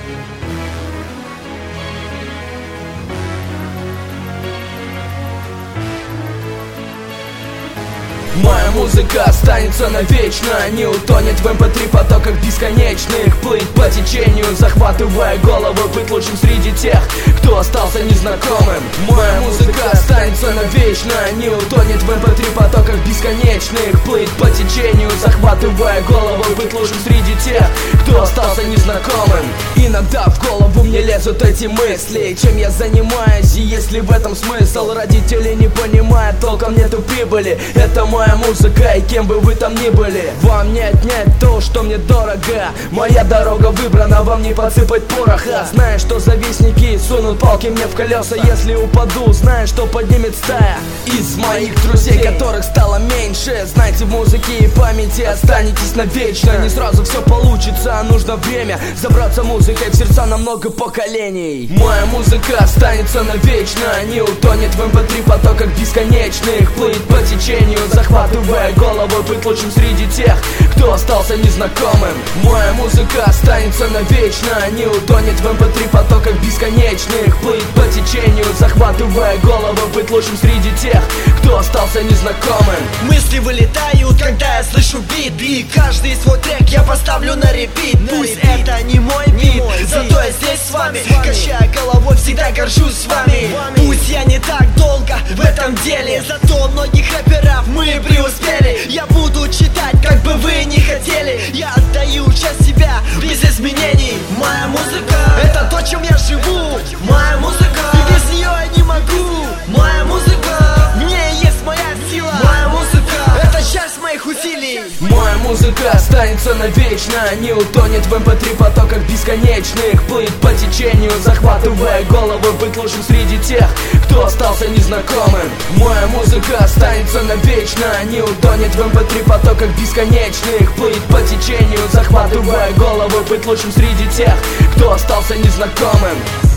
Моя музыка останется навечно, не утонет в MP3 потоках бесконечных. Плыть по течению, захватывая голову, быть лучшим среди тех, кто остался незнакомым. Моя музыка останется навечно, не утонет в MP3 потоках бесконечных. Плыть по течению, захватывая голову, быть лучшим среди тех, кто остался незнакомым. Иногда в голову мне лезут эти мысли, чем я занимаюсь и есть ли в этом смысл. Родители не понимают толком, нету прибыли. Это моя музыка, и кем бы вы там ни были, вам не отнять то, что мне дорого. Моя дорога выбрана, вам не подсыпать пороха. Знаю, что завистники сунут палки мне в колеса. Если упаду, знаю, что поднимет стая из моих друзей, которых стало меньше. Знайте, в музыке и памяти останетесь навечно. Не сразу все получится, а нужно время забраться музыкой в сердца на много поколений. Моя музыка останется навечно, не утонет в MP3 потоках бесконечных. Плыть по течению, захватывая голову, быть лучшим среди тех, кто остался незнакомым. Моя музыка останется навечно, не утонет в MP3 потоках бесконечных. Плыть по течению, захватывая голову, быть лучшим среди тех, кто остался незнакомым. Мысли вылетают, когда я слышу бит, и каждый свой трек я поставлю на репит. Пусть это не мой бит, зато я здесь с вами, качая головой, всегда горжусь с вами. Пусть я не так долго в этом деле, зато многих рэперов мы преуспели. Я буду читать, как бы вы ни хотели. Я отдаю часть себя без изменений. Моя музыка — это то, чем я живу. Моя музыка, и без нее я не могу. Моя музыка, в ней есть моя сила. Моя музыка — это часть моих усилий. Моя музыка останется навечно, не утонет в MP3 потоках бесконечных. Плыть по течению, захватывая голову, быть лучшим среди тех, кто остался незнакомым. Моя музыка останется навечно, не утонет в MP3 потоках бесконечных. Плыть по течению, захватывая голову, быть лучшим среди тех, кто остался незнакомым.